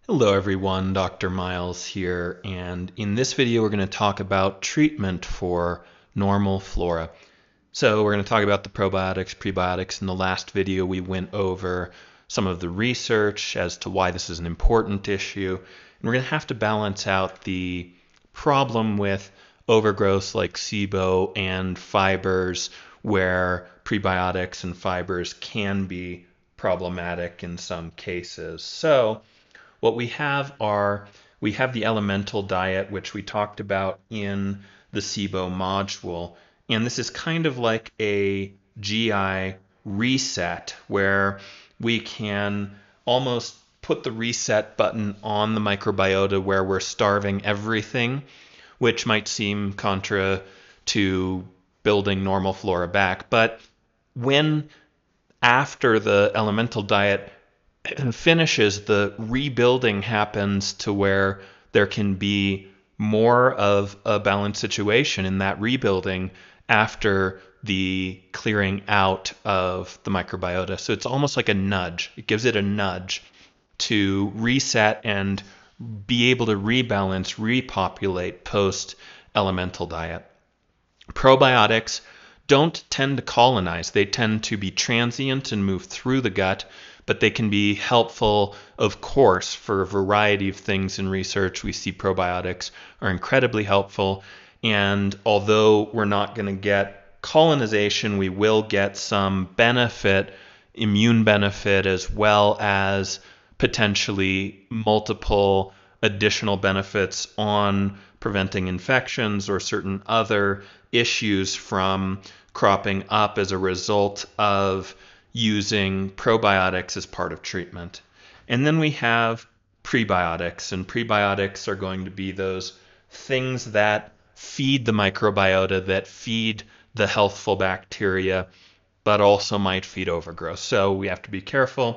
Hello everyone, Dr. Miles here, and in this video we're going to talk about treatment for normal flora. So we're going to talk about the probiotics, prebiotics. In the last video we went over some of the research as to why this is an important issue, and we're going to have to balance out the problem with overgrowth like SIBO and fibers, where prebiotics and fibers can be problematic in some cases. So what we have the elemental diet, which we talked about in the SIBO module, and this is kind of like a GI reset where we can almost put the reset button on the microbiota where we're starving everything, which might seem contra to building normal flora back. But when after the elemental diet finishes, the rebuilding happens to where there can be more of a balanced situation in that rebuilding after the clearing out of the microbiota. So it's almost like a nudge. It gives it a nudge to reset and be able to rebalance, repopulate post elemental diet. Probiotics don't tend to colonize. They tend to be transient and move through the gut, but they can be helpful, of course, for a variety of things in research. We see probiotics are incredibly helpful, and although we're not going to get colonization, we will get some benefit, immune benefit, as well as potentially multiple additional benefits on preventing infections or certain other issues from cropping up as a result of using probiotics as part of treatment. And then we have prebiotics, and prebiotics are going to be those things that feed the microbiota, that feed the healthful bacteria, but also might feed overgrowth. So we have to be careful,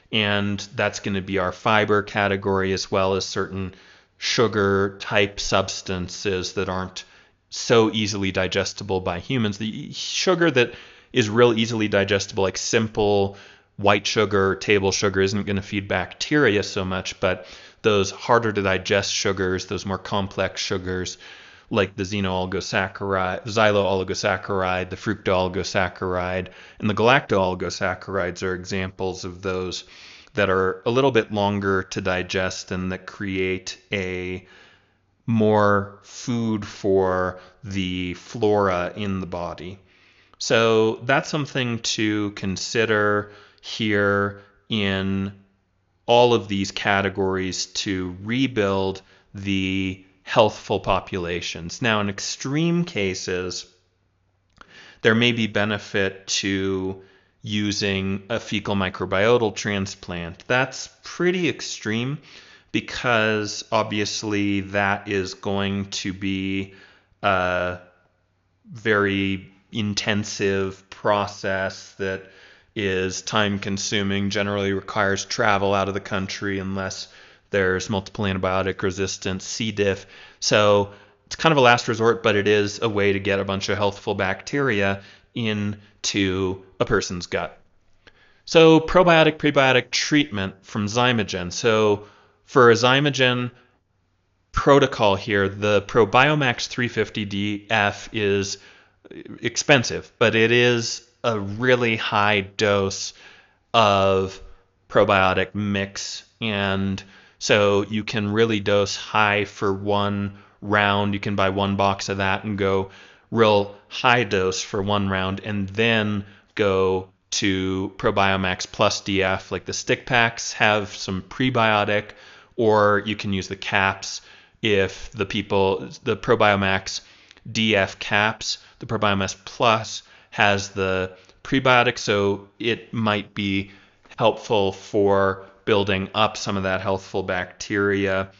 and that's going to be our fiber category as well as certain sugar type substances that aren't so easily digestible by humans. The sugar that is real easily digestible, like simple white sugar, table sugar, isn't going to feed bacteria so much, but those harder to digest sugars, those more complex sugars, like the xylo-oligosaccharide, the fructo-oligosaccharide, and the galacto-oligosaccharides are examples of those that are a little bit longer to digest and that create a more food for the flora in the body. So that's something to consider here in all of these categories to rebuild the healthful populations. Now, in extreme cases, there may be benefit to using a fecal microbiota transplant. That's pretty extreme because obviously that is going to be a very intensive process that is time consuming, generally requires travel out of the country unless there's multiple antibiotic resistant C. diff. So it's kind of a last resort, but it is a way to get a bunch of healthful bacteria into a person's gut. So probiotic prebiotic treatment from Zymogen. So for a Zymogen protocol here, the Probiomax 350DF is expensive, but it is a really high dose of probiotic mix, and so you can really dose high for one round. You can buy one box of that and go real high dose for one round, and then go to Probiomax plus DF. Like the stick packs have some prebiotic, or you can use the caps if the Probiomax DF caps, the Probiomax Plus has the prebiotic, so it might be helpful for building up some of that healthful bacteria.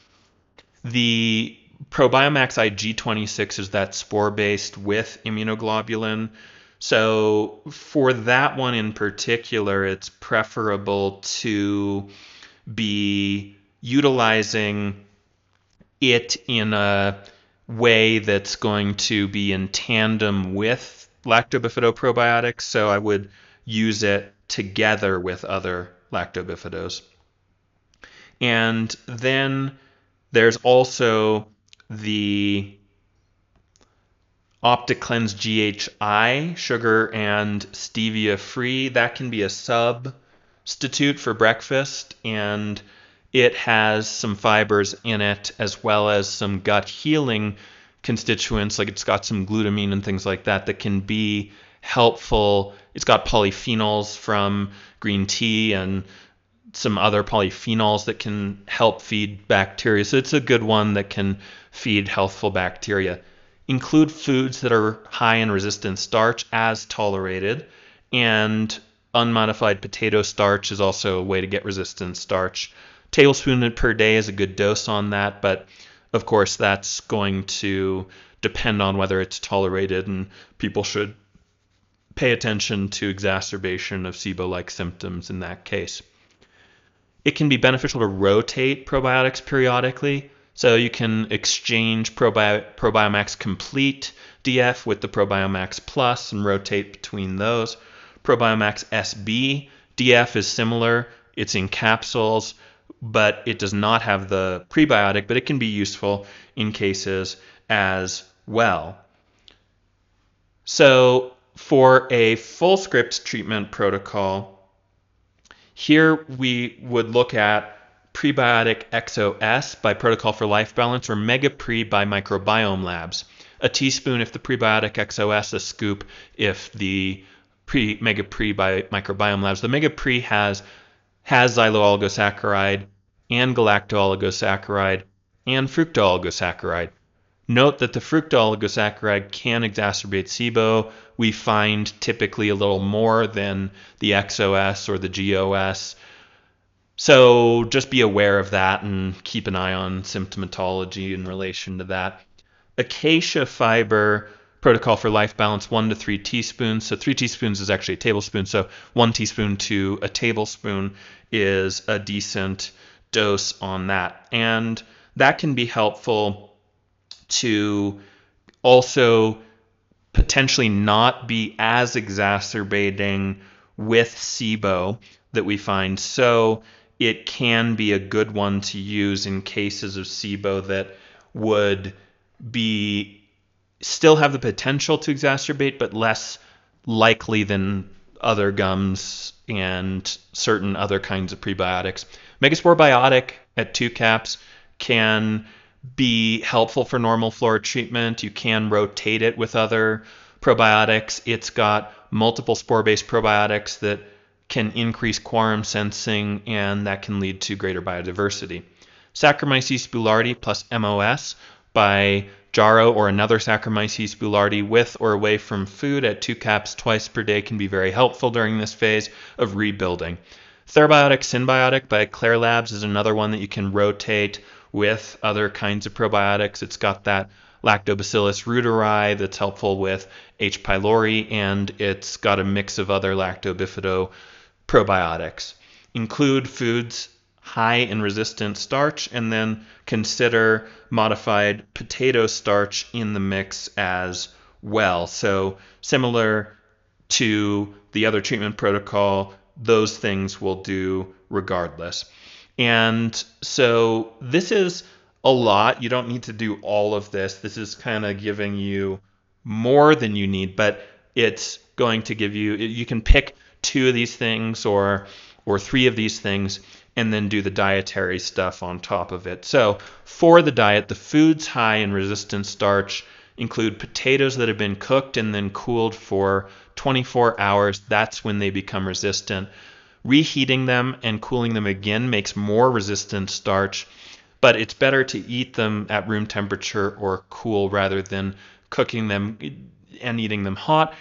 The Probiomax IG26 is that spore-based with immunoglobulin. So for that one in particular, it's preferable to be utilizing it in a way that's going to be in tandem with lactobifidobprobiotics. So I would use it together with other lactobifidos. And then there's also the OptiCleanse GHI, sugar and stevia free. That can be a substitute for breakfast, and it has some fibers in it as well as some gut healing constituents, like it's got some glutamine and things like that that can be helpful. It's got polyphenols from green tea and some other polyphenols that can help feed bacteria. So it's a good one that can feed healthful bacteria. Include foods that are high in resistant starch as tolerated, and unmodified potato starch is also a way to get resistant starch. Tablespoon per day is a good dose on that, but of course that's going to depend on whether it's tolerated, and people should pay attention to exacerbation of SIBO-like symptoms in that case. It can be beneficial to rotate probiotics periodically. So you can exchange ProBiomax Complete DF with the ProBiomax Plus and rotate between those. ProBiomax SB DF is similar. It's in capsules, but it does not have the prebiotic, but it can be useful in cases as well. So for a Fullscript treatment protocol, here we would look at Prebiotic XOS by Protocol for Life Balance, or MegaPre by Microbiome Labs. A teaspoon if the Prebiotic XOS, a scoop if the MegaPre by Microbiome Labs. The MegaPre has xylo-oligosaccharide and galacto-oligosaccharide and fructo-oligosaccharide. Note that the fructo-oligosaccharide can exacerbate SIBO. We find typically a little more than the XOS or the GOS. So just be aware of that and keep an eye on symptomatology in relation to that. Acacia fiber protocol for life balance, 1 to 3 teaspoons. So 3 teaspoons is actually a tablespoon. So 1 teaspoon to a tablespoon is a decent dose on that. And that can be helpful to also potentially not be as exacerbating with SIBO that we find. So it can be a good one to use in cases of SIBO that would be still have the potential to exacerbate, but less likely than other gums and certain other kinds of prebiotics. Megaspore Biotic at 2 caps can be helpful for normal flora treatment. You can rotate it with other probiotics. It's got multiple spore-based probiotics that can increase quorum sensing, and that can lead to greater biodiversity. Saccharomyces boulardii plus MOS by Jarrow or another Saccharomyces boulardii with or away from food at 2 caps twice per day can be very helpful during this phase of rebuilding. Therabiotic Synbiotic by Claire Labs is another one that you can rotate with other kinds of probiotics. It's got that Lactobacillus reuteri that's helpful with H. pylori, and it's got a mix of other lactobifido probiotics. Include foods high in resistant starch, and then consider modified potato starch in the mix as well. So similar to the other treatment protocol, those things will do regardless. And so this is a lot. You don't need to do all of this. This is kind of giving you more than you need, but it's going to give you, you can pick 2 of these things or 3 of these things and then do the dietary stuff on top of it. So for the diet, the foods high in resistant starch include potatoes that have been cooked and then cooled for 24 hours. That's when they become resistant. Reheating them and cooling them again makes more resistant starch, but it's better to eat them at room temperature or cool rather than cooking them and eating them hot.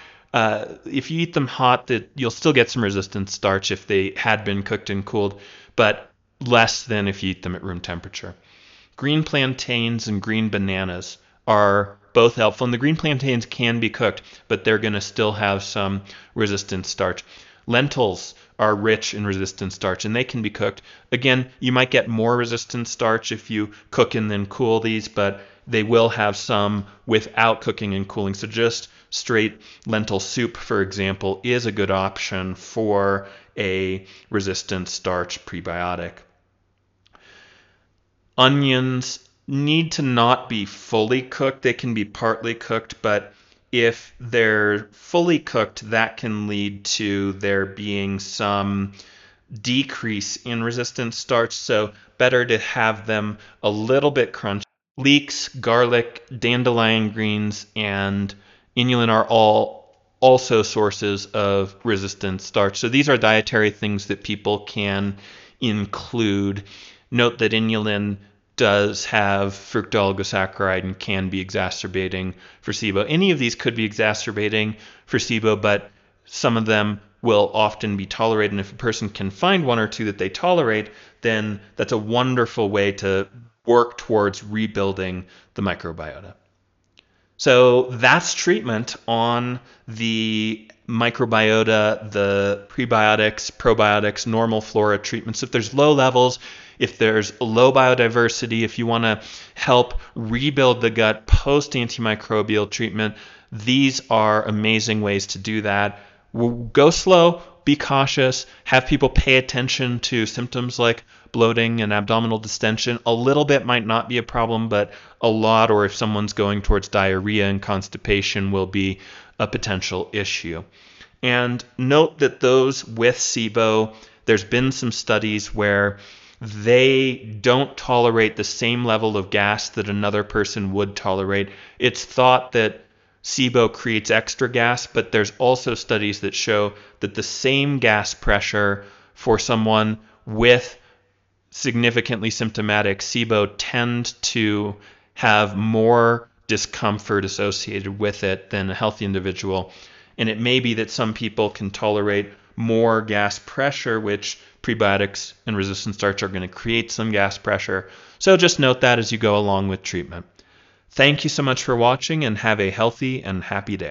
If you eat them hot, you'll still get some resistant starch if they had been cooked and cooled, but less than if you eat them at room temperature. Green plantains and green bananas are both helpful, and the green plantains can be cooked, but they're going to still have some resistant starch. Lentils are rich in resistant starch, and they can be cooked. Again, you might get more resistant starch if you cook and then cool these, but they will have some without cooking and cooling. So just straight lentil soup, for example, is a good option for a resistant starch prebiotic. Onions need to not be fully cooked. They can be partly cooked, but if they're fully cooked, that can lead to there being some decrease in resistant starch, so better to have them a little bit crunchy. Leeks, garlic, dandelion greens, and inulin are all also sources of resistant starch. So these are dietary things that people can include. Note that inulin does have fructooligosaccharides and can be exacerbating for SIBO. Any of these could be exacerbating for SIBO, but some of them will often be tolerated. And if a person can find one or two that they tolerate, then that's a wonderful way to work towards rebuilding the microbiota. So that's treatment on the microbiota, the prebiotics, probiotics, normal flora treatments. If there's low levels, if there's low biodiversity, if you want to help rebuild the gut post-antimicrobial treatment, these are amazing ways to do that. Go slow, be cautious, have people pay attention to symptoms like bloating and abdominal distension. A little bit might not be a problem, but a lot, or if someone's going towards diarrhea and constipation, will be a potential issue. And note that those with SIBO, there's been some studies where they don't tolerate the same level of gas that another person would tolerate. It's thought that SIBO creates extra gas, but there's also studies that show that the same gas pressure for someone with significantly symptomatic SIBO tend to have more discomfort associated with it than a healthy individual. And it may be that some people can tolerate more gas pressure, which prebiotics and resistant starch are going to create some gas pressure. So just note that as you go along with treatment. Thank you so much for watching, and have a healthy and happy day.